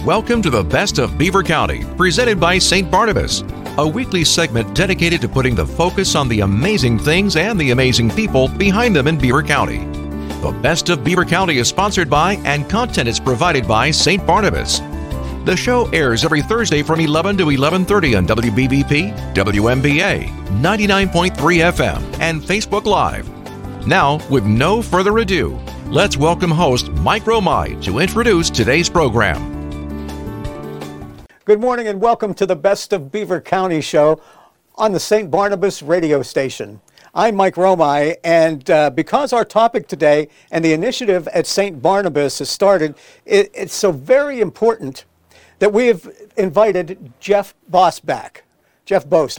Welcome to the Best of Beaver County, presented by St. Barnabas, a weekly segment dedicated to putting the focus on the amazing things and the amazing people behind them in Beaver County. The Best of Beaver County is sponsored by and content is provided by St. Barnabas. The show airs every Thursday from 11 to 11:30 on WBBP, WMBA, 99.3 FM, and Facebook Live. Now, with no further ado, let's welcome host Mike Romai to introduce today's program. Good morning and welcome to the Best of Beaver County show on the St. Barnabas radio station. I'm Mike Romai, and because our topic today and the initiative at St. Barnabas has started, it's so very important that we have invited Jeff Bost back. Jeff Bost,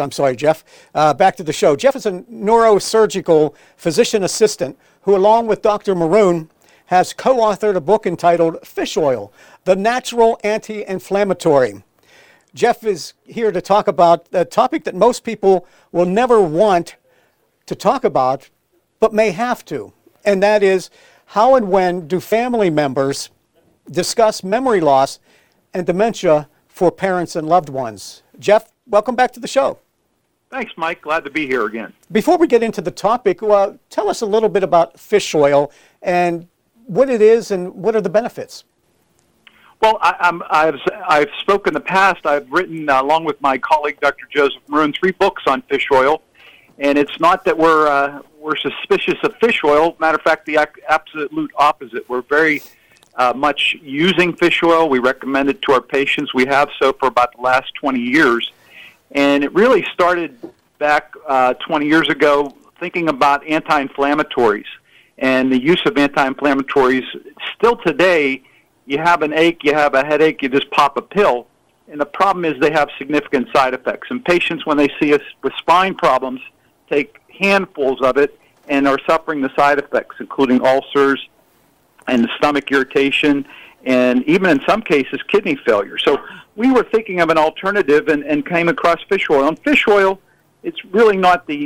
back to the show. Jeff is a neurosurgical physician assistant who, along with Dr. Maroon, has co-authored a book entitled Fish Oil, the Natural Anti-Inflammatory. Jeff is here to talk about a topic that most people will never want to talk about, but may have to. And that is, how and when do family members discuss memory loss and dementia for parents and loved ones? Jeff, welcome back to the show. Thanks, Mike. Glad to be here again. Before we get into the topic, tell us a little bit about fish oil and what it is and what are the benefits. Well, I've spoken in the past. I've written, along with my colleague, Dr. Joseph Maroon, 3 books on fish oil. And it's not that we're suspicious of fish oil. Matter of fact, the absolute opposite. We're very much using fish oil. We recommend it to our patients. We have so for about the last 20 years. And it really started back 20 years ago thinking about anti-inflammatories and the use of anti-inflammatories. Still today, you have an ache, you have a headache, you just pop a pill. And the problem is they have significant side effects. And patients, when they see us with spine problems, take handfuls of it and are suffering the side effects, including ulcers and stomach irritation, and even in some cases, kidney failure. So we were thinking of an alternative and came across fish oil. And fish oil, it's really not the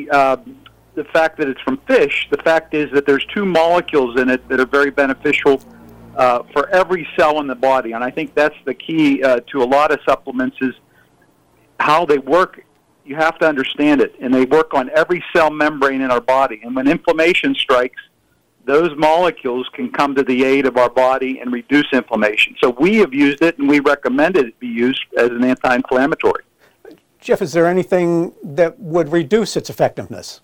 fact that it's from fish. The fact is that there's 2 molecules in it that are very beneficial for every cell in the body. And I think that's the key to a lot of supplements is how they work. You have to understand it. And they work on every cell membrane in our body. And when inflammation strikes, those molecules can come to the aid of our body and reduce inflammation. So we have used it, and we recommend it be used as an anti-inflammatory. Jeff, is there anything that would reduce its effectiveness?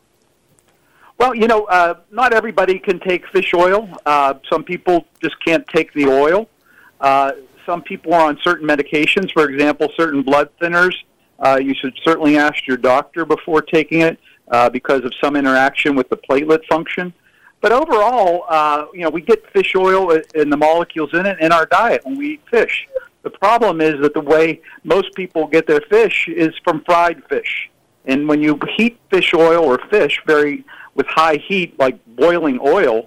Well, not everybody can take fish oil. Some people just can't take the oil. Some people are on certain medications, for example, certain blood thinners. You should certainly ask your doctor before taking it because of some interaction with the platelet function. But overall, we get fish oil and the molecules in it in our diet when we eat fish. The problem is that the way most people get their fish is from fried fish. And when you heat fish oil or fish with high heat, like boiling oil,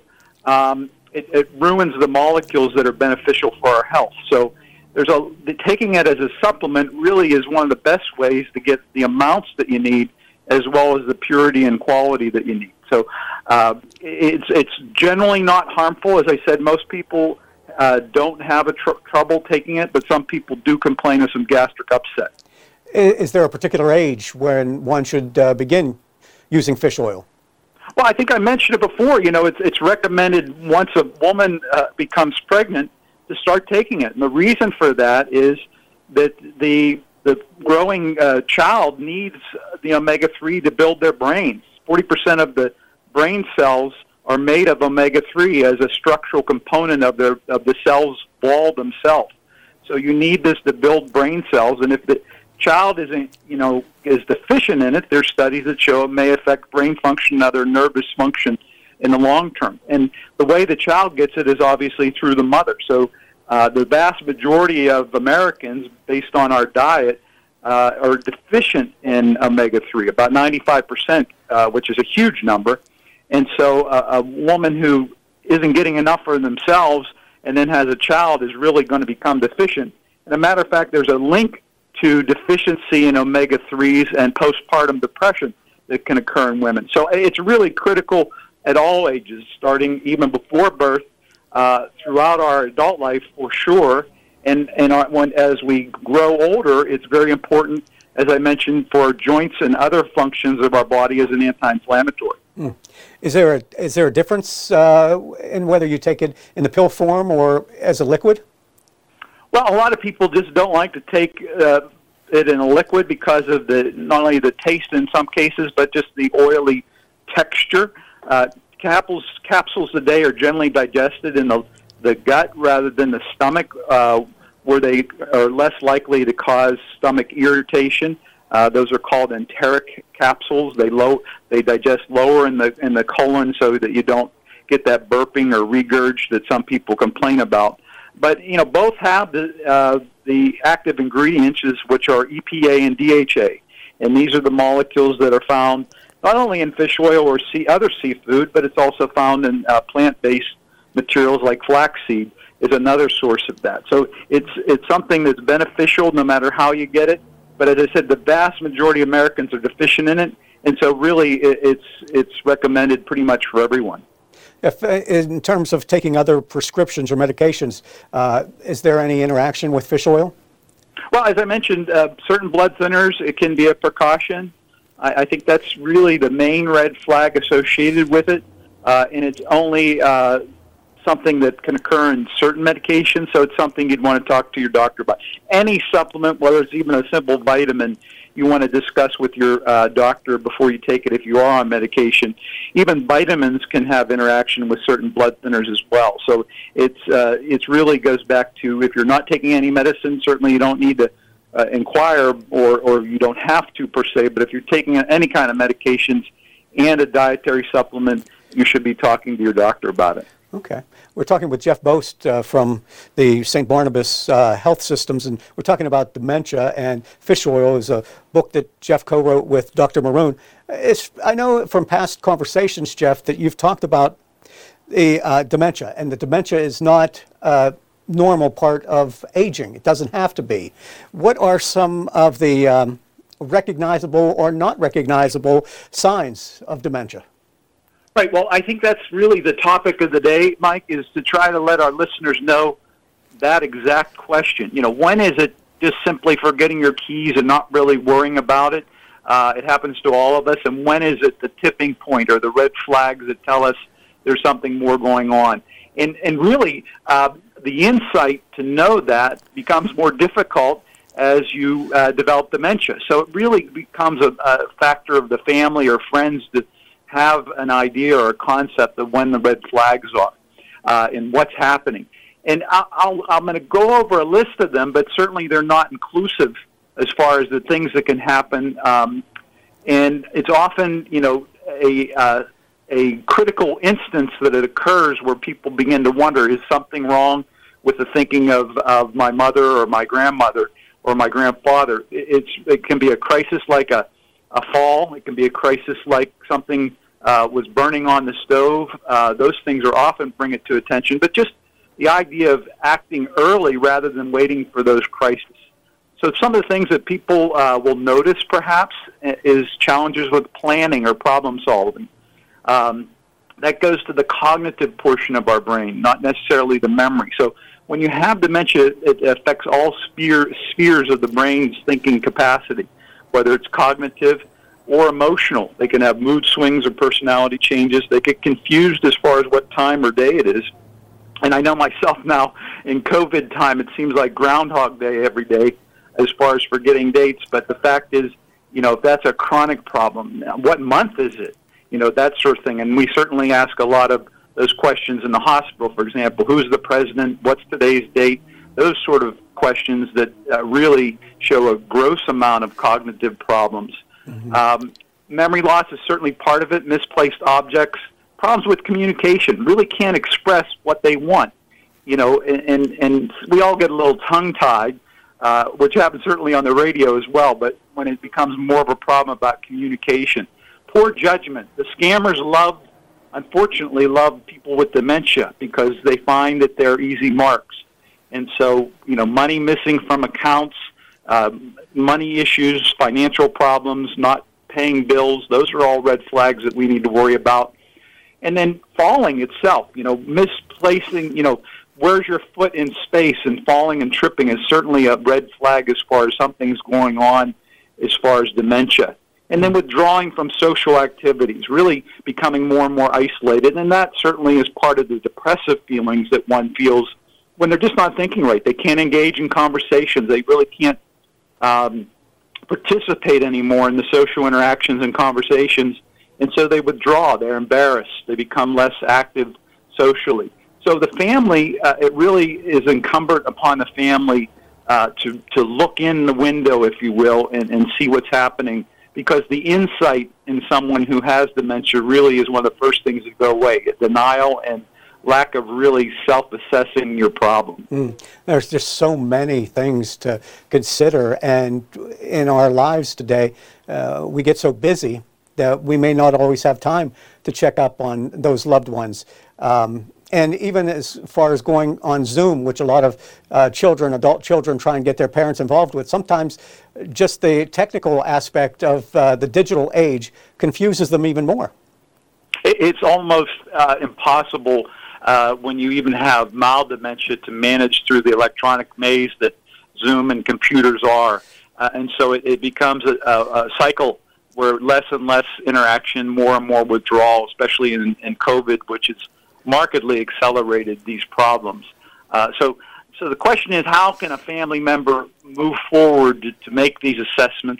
it ruins the molecules that are beneficial for our health. So taking it as a supplement really is one of the best ways to get the amounts that you need as well as the purity and quality that you need. So it's generally not harmful. As I said, most people don't have trouble taking it, but some people do complain of some gastric upset. Is there a particular age when one should begin using fish oil? Well, I think I mentioned it before. It's recommended once a woman becomes pregnant to start taking it. And the reason for that is that the growing child needs the omega-3 to build their brains. 40% of the brain cells are made of omega-3 as a structural component of the cell's wall themselves. So you need this to build brain cells, and if the child is deficient in it, there's studies that show it may affect brain function and other nervous function in the long term. And the way the child gets it is obviously through the mother. So the vast majority of Americans, based on our diet, are deficient in omega-3, about 95%, which is a huge number. And so a woman who isn't getting enough for themselves and then has a child is really going to become deficient. And as a matter of fact, there's a link to deficiency in omega-3s and postpartum depression that can occur in women. So it's really critical at all ages, starting even before birth, throughout our adult life for sure. And as we grow older, it's very important, as I mentioned, for joints and other functions of our body as an anti-inflammatory. Is there a difference in whether you take it in the pill form or as a liquid? Well, a lot of people just don't like to take it in a liquid because of not only the taste in some cases, but just the oily texture. Capsules a day are generally digested in the gut rather than the stomach, where they are less likely to cause stomach irritation. Those are called enteric capsules. They digest lower in the colon so that you don't get that burping or regurg that some people complain about. But both have the active ingredients, which are EPA and DHA, and these are the molecules that are found not only in fish oil or other seafood, but it's also found in plant-based materials like flaxseed is another source of that. So it's something that's beneficial no matter how you get it. But as I said, the vast majority of Americans are deficient in it, and so really it's recommended pretty much for everyone. In terms of taking other prescriptions or medications, is there any interaction with fish oil? Well, as I mentioned, certain blood thinners, it can be a precaution. I think that's really the main red flag associated with it, and it's only something that can occur in certain medications, so it's something you'd want to talk to your doctor about. Any supplement, whether it's even a simple vitamin, you want to discuss with your doctor before you take it if you are on medication. Even vitamins can have interaction with certain blood thinners as well. So it's really goes back to if you're not taking any medicine, certainly you don't need to inquire or you don't have to per se, but if you're taking any kind of medications and a dietary supplement, you should be talking to your doctor about it. Okay. We're talking with Jeff Boast from the St. Barnabas Health Systems, and we're talking about dementia, and Fish Oil is a book that Jeff co-wrote with Dr. Maroon. I know from past conversations, Jeff, that you've talked about the dementia, and the dementia is not a normal part of aging. It doesn't have to be. What are some of the recognizable or not recognizable signs of dementia? Right. Well, I think that's really the topic of the day, Mike, is to try to let our listeners know that exact question. When is it just simply forgetting your keys and not really worrying about it? It happens to all of us. And when is it the tipping point or the red flags that tell us there's something more going on? And really, the insight to know that becomes more difficult as you develop dementia. So it really becomes a factor of the family or friends that have an idea or a concept of when the red flags are and what's happening. And I'm going to go over a list of them, but certainly they're not inclusive as far as the things that can happen. And it's often, a critical instance that it occurs where people begin to wonder, is something wrong with the thinking of my mother or my grandmother or my grandfather? It can be a crisis like a fall. It can be a crisis like something was burning on the stove. Those things are often bring it to attention. But just the idea of acting early rather than waiting for those crises. So some of the things that people will notice perhaps is challenges with planning or problem solving. That goes to the cognitive portion of our brain, not necessarily the memory. So when you have dementia, it affects all spheres of the brain's thinking capacity, whether it's cognitive or emotional. They can have mood swings or personality changes. They get confused as far as what time or day it is. And I know myself now, in COVID time, it seems like Groundhog Day every day as far as forgetting dates. But the fact is, if that's a chronic problem, what month is it? That sort of thing. And we certainly ask a lot of those questions in the hospital, for example, who's the president, what's today's date, those sort of questions that really show a gross amount of cognitive problems. Mm-hmm. Memory loss is certainly part of it, misplaced objects, problems with communication, really can't express what they want, and we all get a little tongue-tied, which happens certainly on the radio as well, but when it becomes more of a problem about communication. Poor judgment. The scammers unfortunately love people with dementia because they find that they're easy marks. And so, money missing from accounts, money issues, financial problems, not paying bills, those are all red flags that we need to worry about. And then falling itself, misplacing, where's your foot in space, and falling and tripping is certainly a red flag as far as something's going on as far as dementia. And then withdrawing from social activities, really becoming more and more isolated, and that certainly is part of the depressive feelings that one feels when they're just not thinking right. They can't engage in conversations. They really can't participate anymore in the social interactions and conversations, and so they withdraw. They're embarrassed. They become less active socially. So the family, it really is incumbent upon the family to look in the window, if you will, and see what's happening, because the insight in someone who has dementia really is one of the first things that go away. Denial and lack of really self-assessing your problem. There's just so many things to consider, and in our lives today, we get so busy that we may not always have time to check up on those loved ones. And even as far as going on Zoom, which a lot of adult children try and get their parents involved with, sometimes just the technical aspect of the digital age confuses them even more. It's almost impossible when you even have mild dementia to manage through the electronic maze that Zoom and computers are. And so it becomes a cycle where less and less interaction, more and more withdrawal, especially in COVID, which is markedly accelerated these problems. So the question is, how can a family member move forward to make these assessments?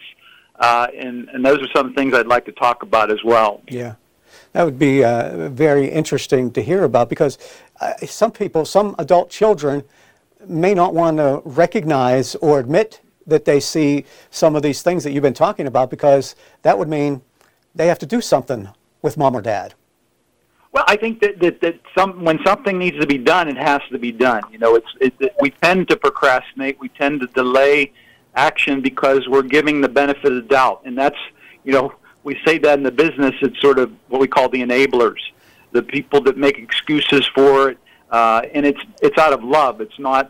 And those are some things I'd like to talk about as well. Yeah, that would be very interesting to hear about, because some adult children may not want to recognize or admit that they see some of these things that you've been talking about, because that would mean they have to do something with mom or dad. Well, I think that when something needs to be done, it has to be done. You know, we tend to procrastinate. We tend to delay action because we're giving the benefit of the doubt. And that's, you know, we say that in the business, it's sort of what we call the enablers, the people that make excuses for it. And it's out of love. It's not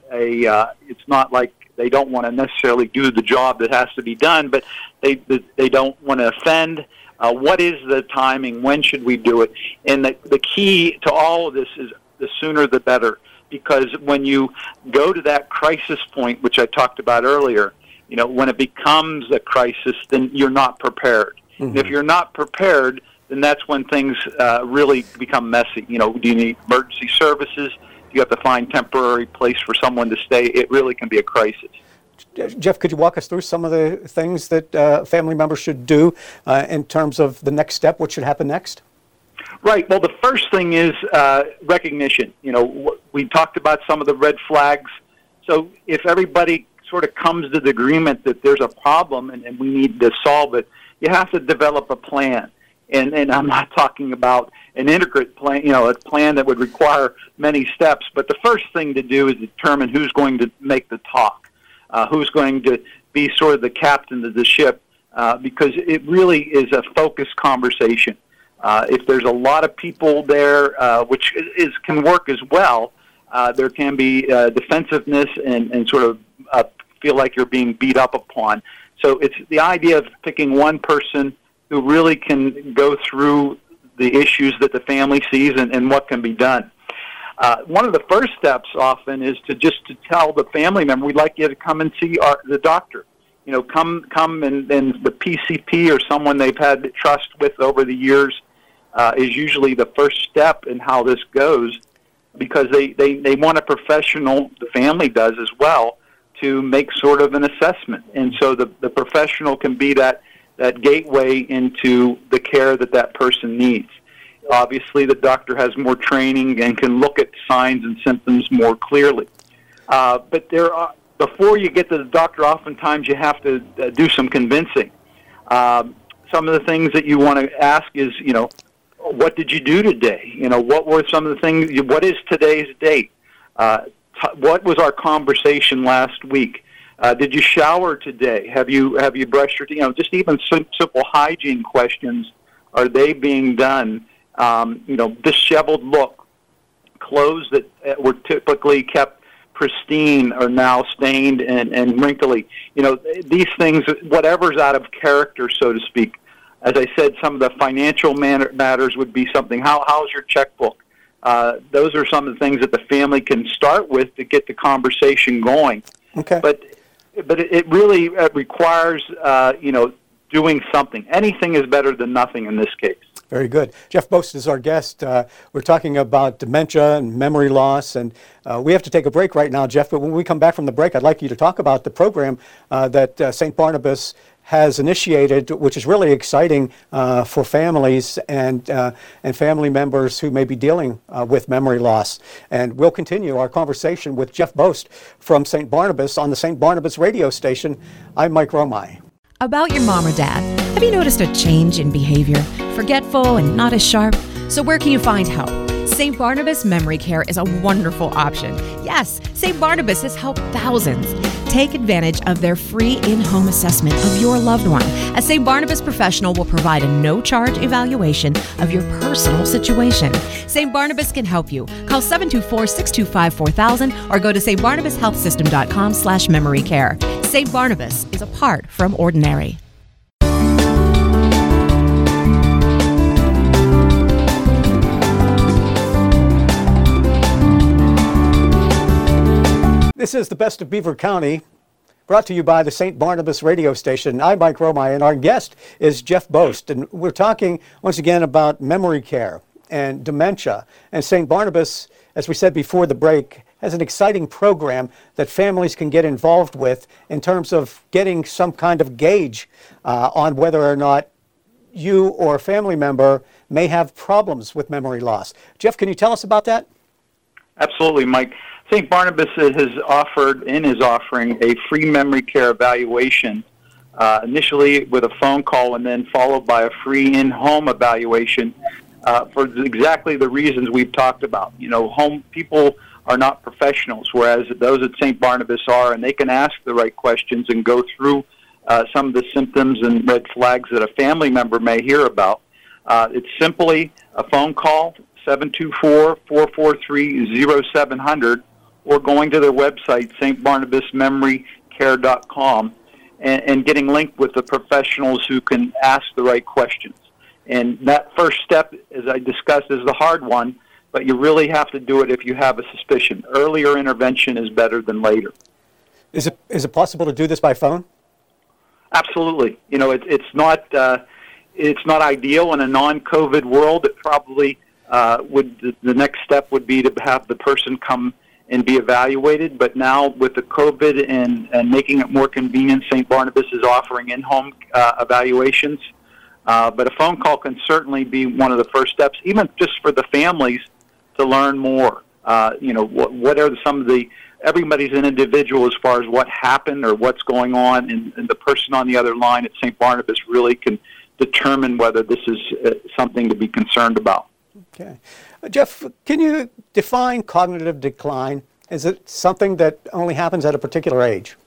like they don't want to necessarily do the job that has to be done, but they don't want to offend. What is the timing? When should we do it? And the key to all of this is the sooner the better, because when you go to that crisis point, which I talked about earlier, you know, when it becomes a crisis, then you're not prepared. Mm-hmm. And if you're not prepared, then that's when things really become messy. You know, do you need emergency services? Do you have to find temporary place for someone to stay? It really can be a crisis. Jeff, could you walk us through some of the things that family members should do in terms of the next step? What should happen next? Right. Well, the first thing is recognition. You know, we talked about some of the red flags. So if everybody sort of comes to the agreement that there's a problem and we need to solve it, you have to develop a plan. And I'm not talking about an integrated plan, you know, a plan that would require many steps. But the first thing to do is determine who's going to make the talk. Who's going to be sort of the captain of the ship, because it really is a focused conversation. If there's a lot of people there, which can work as well, there can be defensiveness and sort of feel like you're being beat up upon. So it's the idea of picking one person who really can go through the issues that the family sees and what can be done. One of the first steps often is to tell the family member, we'd like you to come and see the doctor. You know, come and the PCP or someone they've had trust with over the years is usually the first step in how this goes, because they want a professional, the family does as well, to make sort of an assessment. And so the professional can be that gateway into the care that person needs. Obviously, the doctor has more training and can look at signs and symptoms more clearly. But before you get to the doctor, oftentimes you have to do some convincing. Some of the things that you want to ask is, you know, what did you do today? You know, what were some of the things? What is today's date? What was our conversation last week? Did you shower today? Have you brushed your teeth? You know, just even simple hygiene questions. Are they being done? You know, disheveled look, clothes that were typically kept pristine are now stained and wrinkly. You know, these things, whatever's out of character, so to speak. As I said, some of the financial matters would be something. How's your checkbook? those are some of the things that the family can start with to get the conversation going. Okay. But it really requires, doing something. Anything is better than nothing in this case. Very good. Jeff Boast is our guest. We're talking about dementia and memory loss, and we have to take a break right now, Jeff, but when we come back from the break, I'd like you to talk about the program that St. Barnabas has initiated, which is really exciting for families and family members who may be dealing with memory loss. And we'll continue our conversation with Jeff Boast from St. Barnabas on the St. Barnabas radio station. I'm Mike Romai. About your mom or dad, have you noticed a change in behavior? Forgetful and not as sharp? So where can you find help? St. Barnabas Memory Care is a wonderful option. Yes, St. Barnabas has helped thousands. Take advantage of their free in-home assessment of your loved one, as St. Barnabas professional will provide a no-charge evaluation of your personal situation. St. Barnabas can help you. Call 724-625-4000 or go to stbarnabashealthsystem.com/memorycare. St. Barnabas is apart from ordinary. This is the Best of Beaver County, brought to you by the St. Barnabas radio station. I'm Mike Romai, and our guest is Jeff Boast. And we're talking once again about memory care and dementia. And St. Barnabas, as we said before the break, has an exciting program that families can get involved with in terms of getting some kind of gauge on whether or not you or a family member may have problems with memory loss. Jeff, can you tell us about that? Absolutely, Mike. St. Barnabas has offered and is offering a free memory care evaluation, initially with a phone call and then followed by a free in-home evaluation for exactly the reasons we've talked about. Home people are not professionals, whereas those at St. Barnabas are, and they can ask the right questions and go through some of the symptoms and red flags that a family member may hear about. It's simply a phone call, 724-443-0700, or going to their website, stbarnabasmemorycare.com, and getting linked with the professionals who can ask the right questions. And that first step, as I discussed, is the hard one, but you really have to do it if you have a suspicion. Earlier intervention is better than later. Is it possible to do this by phone? Absolutely. It's not ideal in a non-COVID world. It probably the next step would be to have the person come and be evaluated. But now with the COVID and making it more convenient, St. Barnabas is offering in-home evaluations. But a phone call can certainly be one of the first steps, even just for the families to learn more. What are some of the, everybody's an individual as far as what happened or what's going on, and the person on the other line at St. Barnabas really can determine whether this is something to be concerned about. Okay. Jeff, can you define cognitive decline? Is it something that only happens at a particular age?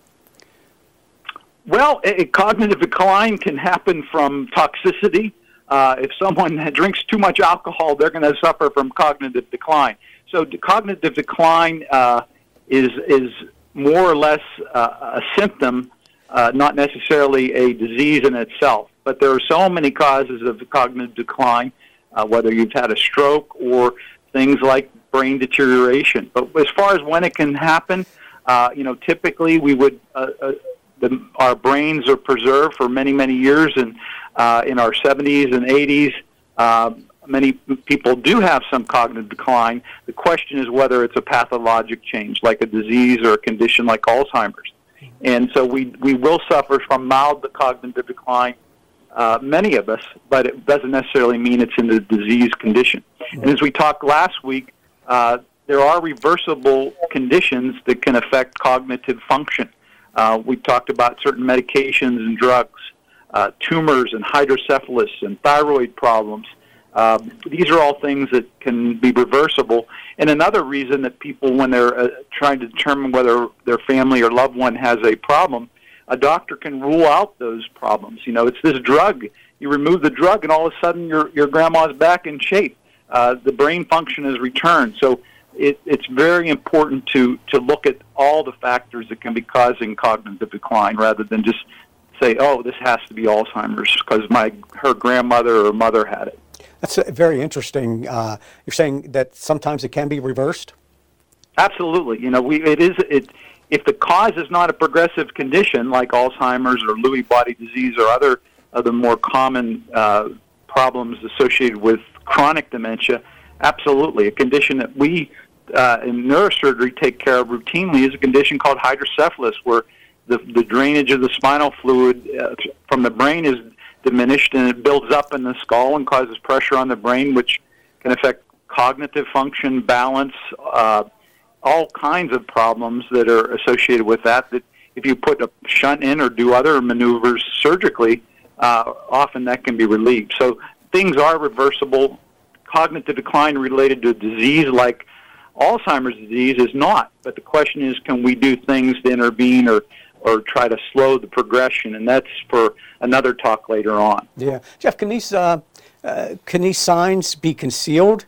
Well, cognitive decline can happen from toxicity. If someone drinks too much alcohol, they're going to suffer from cognitive decline. So cognitive decline is more or less a symptom, not necessarily a disease in itself. But there are so many causes of cognitive decline, whether you've had a stroke or things like brain deterioration. But as far as when it can happen, typically we would our brains are preserved for many, many years, and in our 70s and 80s, many people do have some cognitive decline. The question is whether it's a pathologic change, like a disease or a condition like Alzheimer's. And so we will suffer from mild cognitive decline, many of us, but it doesn't necessarily mean it's in a disease condition. And as we talked last week, there are reversible conditions that can affect cognitive function. We talked about certain medications and drugs, tumors and hydrocephalus and thyroid problems. These are all things that can be reversible. And another reason that people, when they're trying to determine whether their family or loved one has a problem, a doctor can rule out those problems. It's this drug. You remove the drug, and all of a sudden your grandma's back in shape. The brain function is returned. So it's very important to look at all the factors that can be causing cognitive decline, rather than just say, oh, this has to be Alzheimer's because her grandmother or mother had it. That's very interesting. You're saying that sometimes it can be reversed? Absolutely. If the cause is not a progressive condition like Alzheimer's or Lewy body disease or other more common problems associated with chronic dementia, absolutely. A condition that we in neurosurgery take care of routinely is a condition called hydrocephalus, where the drainage of the spinal fluid from the brain is diminished and it builds up in the skull and causes pressure on the brain, which can affect cognitive function, balance, all kinds of problems that are associated with that if you put a shunt in or do other maneuvers surgically, often that can be relieved. So things are reversible. Cognitive decline related to a disease like Alzheimer's disease is not, but the question is, can we do things to intervene or try to slow the progression? And that's for another talk later on. Yeah. Jeff, can these signs be concealed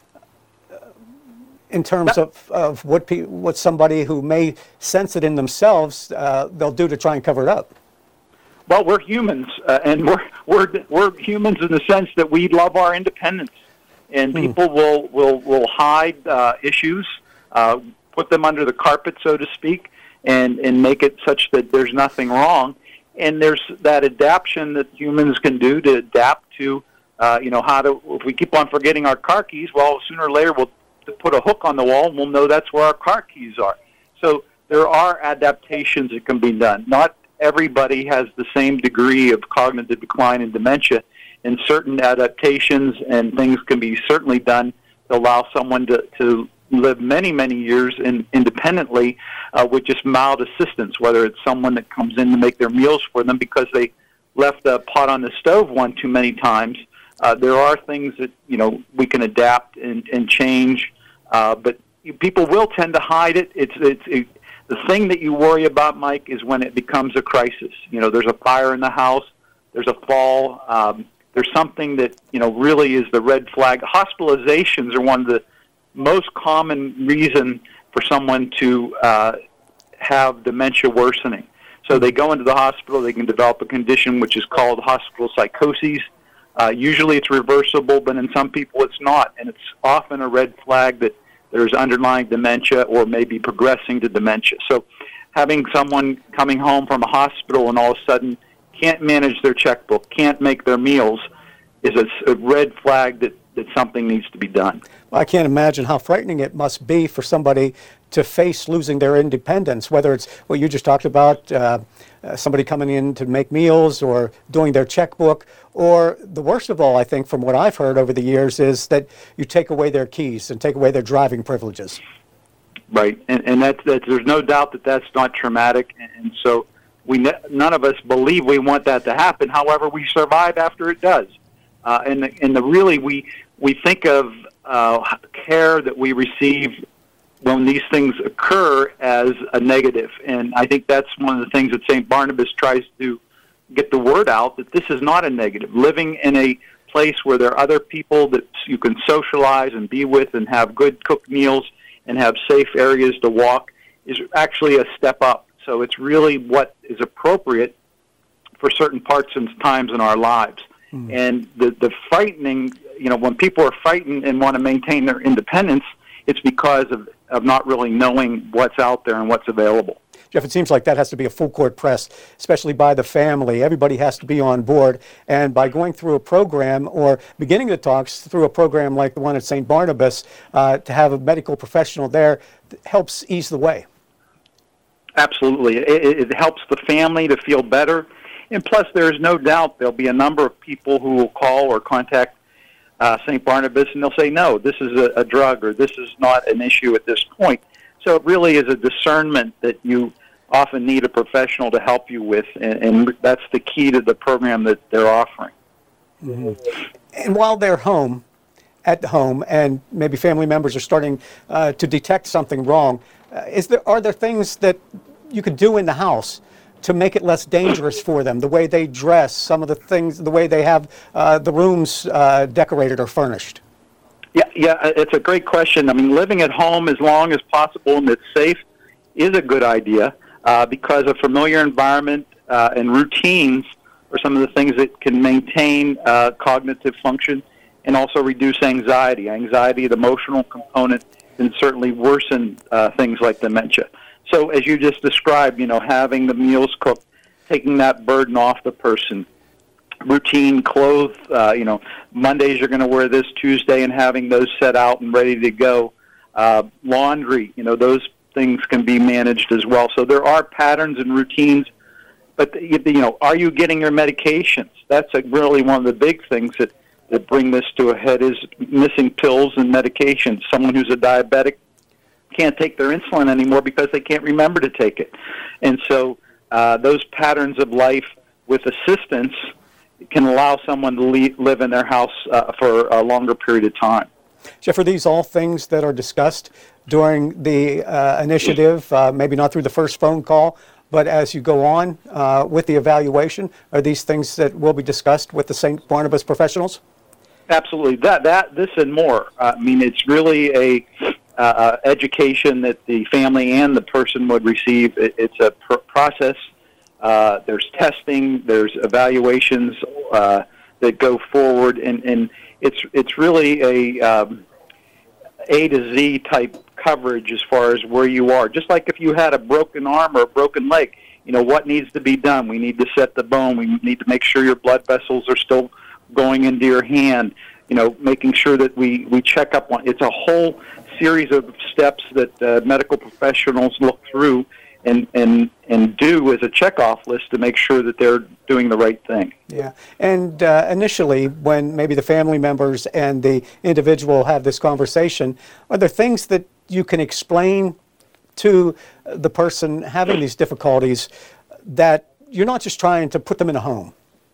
in terms of what somebody who may sense it in themselves, they'll do to try and cover it up? Well, we're humans, and we're humans in the sense that we love our independence. And people will hide issues, put them under the carpet, so to speak, and make it such that there's nothing wrong. And there's that adaptation that humans can do to adapt to, if we keep on forgetting our car keys, well, sooner or later we'll put a hook on the wall and we'll know that's where our car keys are. So there are adaptations that can be done. Not everybody has the same degree of cognitive decline and dementia, and certain adaptations and things can be certainly done to allow someone to live many, many years independently with just mild assistance, whether it's someone that comes in to make their meals for them because they left the pot on the stove one too many times. There are things that, we can adapt and change, but people will tend to hide it. The thing that you worry about, Mike, is when it becomes a crisis. There's a fire in the house, there's a fall, there's something that, really is the red flag. Hospitalizations are one of the most common reason for someone to have dementia worsening. So they go into the hospital, they can develop a condition which is called hospital psychoses. Usually it's reversible, but in some people it's not, and it's often a red flag that there's underlying dementia or maybe progressing to dementia. So having someone coming home from a hospital and all of a sudden can't manage their checkbook, can't make their meals, is a red flag that something needs to be done. Well, I can't imagine how frightening it must be for somebody to face losing their independence, whether it's what you just talked about, somebody coming in to make meals or doing their checkbook, or the worst of all, I think, from what I've heard over the years, is that you take away their keys and take away their driving privileges. Right, and that's there's no doubt that that's not traumatic, and so none of us believe we want that to happen. However, we survive after it does. We think of care that we receive when these things occur as a negative, and I think that's one of the things that St. Barnabas tries to get the word out, that this is not a negative. Living in a place where there are other people that you can socialize and be with and have good cooked meals and have safe areas to walk is actually a step up. So it's really what is appropriate for certain parts and times in our lives. And the frightening, when people are frightened and want to maintain their independence, it's because of not really knowing what's out there and what's available. Jeff, it seems like that has to be a full court press, especially by the family. Everybody has to be on board. And by going through a program or beginning the talks through a program like the one at St. Barnabas, to have a medical professional there helps ease the way. Absolutely. It helps the family to feel better. And plus, there is no doubt there'll be a number of people who will call or contact St. Barnabas, and they'll say, no, this is a drug, or this is not an issue at this point. So it really is a discernment that you often need a professional to help you with, and that's the key to the program that they're offering. Mm-hmm. And while they're at home, and maybe family members are starting to detect something wrong, are there things that you could do in the house to make it less dangerous for them, the way they dress, some of the things, the way they have the rooms decorated or furnished? Yeah, it's a great question. I mean, living at home as long as possible and it's safe is a good idea because a familiar environment and routines are some of the things that can maintain cognitive function and also reduce anxiety. Anxiety, the emotional component, can certainly worsen things like dementia. So as you just described, having the meals cooked, taking that burden off the person, routine clothes, Mondays you're going to wear this, Tuesday, and having those set out and ready to go. Laundry, those things can be managed as well. So there are patterns and routines, but, are you getting your medications? That's really one of the big things that bring this to a head, is missing pills and medications. Someone who's a diabetic can't take their insulin anymore because they can't remember to take it. And so those patterns of life with assistance can allow someone to live in their house for a longer period of time. Jeff, are these all things that are discussed during the initiative, maybe not through the first phone call, but as you go on with the evaluation? Are these things that will be discussed with the St. Barnabas professionals? Absolutely. This and more. It's really a education that the family and the person would receive. It's a process. There's testing. There's evaluations that go forward, and it's really A to Z type coverage as far as where you are. Just like if you had a broken arm or a broken leg, what needs to be done? We need to set the bone. We need to make sure your blood vessels are still going into your hand. Making sure that we check up on. It's a whole series of steps that medical professionals look through and do as a checkoff list to make sure that they're doing the right thing. Yeah, and initially, when maybe the family members and the individual have this conversation, are there things that you can explain to the person having these difficulties that you're not just trying to put them in a home?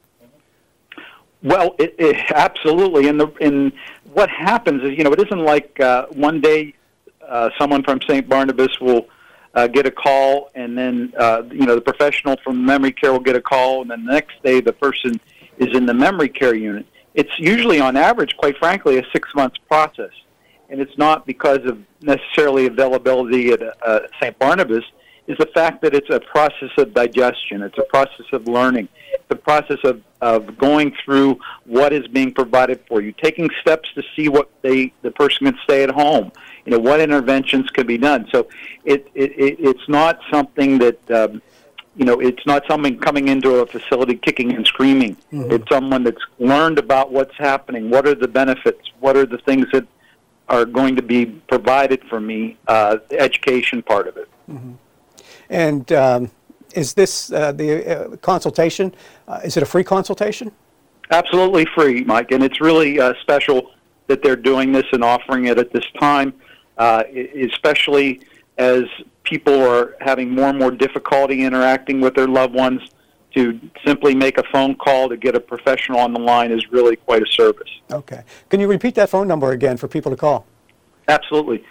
Well, absolutely. And what happens is, it isn't like one day someone from St. Barnabas will get a call, and then the professional from memory care will get a call, and then the next day the person is in the memory care unit. It's usually, on average, quite frankly, a 6-month process, and it's not because of necessarily availability at St. Barnabas. Is the fact that it's a process of digestion. It's a process of learning. It's a process of going through what is being provided for you, taking steps to see what the person can stay at home. What interventions can be done. So it's not something that it's not someone coming into a facility kicking and screaming. Mm-hmm. It's someone that's learned about what's happening. What are the benefits? What are the things that are going to be provided for me? The education part of it. Mm-hmm. And is this the consultation? Is it a free consultation? Absolutely free, Mike. And it's really special that they're doing this and offering it at this time, especially as people are having more and more difficulty interacting with their loved ones. To simply make a phone call to get a professional on the line is really quite a service. Okay. Can you repeat that phone number again for people to call? Absolutely.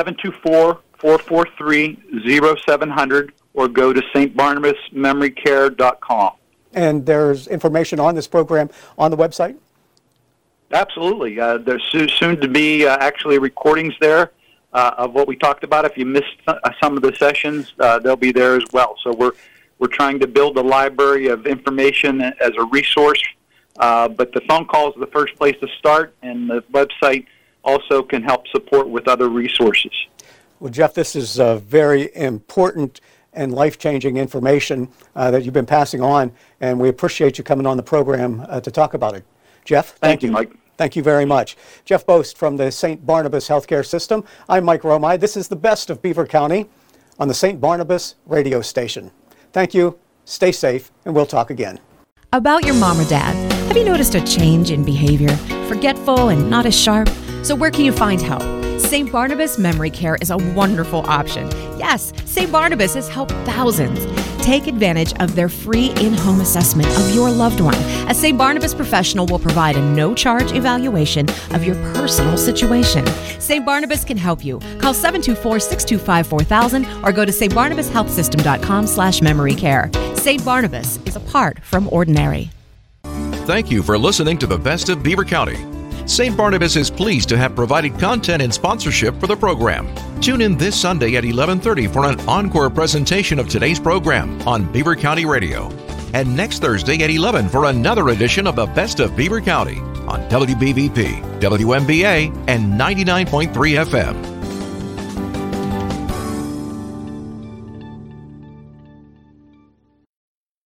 724-443-0700, or go to stbarnabasmemorycare.com. And there's information on this program on the website? Absolutely. There's soon to be actually recordings there of what we talked about. If you missed some of the sessions, they'll be there as well. So we're trying to build a library of information as a resource, but the phone call is the first place to start, and the website also can help support with other resources. Well, Jeff, this is very important and life-changing information that you've been passing on, and we appreciate you coming on the program to talk about it. Jeff, thank you, Mike. Thank you very much. Jeff Boast from the St. Barnabas Healthcare System. I'm Mike Romai. This is the best of Beaver County on the St. Barnabas radio station. Thank you, stay safe, and we'll talk again. About your mom or dad, have you noticed a change in behavior? Forgetful and not as sharp? So where can you find help? St. Barnabas Memory Care is a wonderful option. Yes, St. Barnabas has helped thousands. Take advantage of their free in-home assessment of your loved one. A St. Barnabas professional will provide a no-charge evaluation of your personal situation. St. Barnabas can help you. Call 724-625-4000 or go to stbarnabashealthsystem.com/memorycare. St. Barnabas is apart from ordinary. Thank you for listening to the Best of Beaver County. St. Barnabas is pleased to have provided content and sponsorship for the program. Tune in this Sunday at 11:30 for an encore presentation of today's program on Beaver County Radio. and next Thursday at 11 for another edition of the Best of Beaver County on WBVP, WMBA, and 99.3 FM.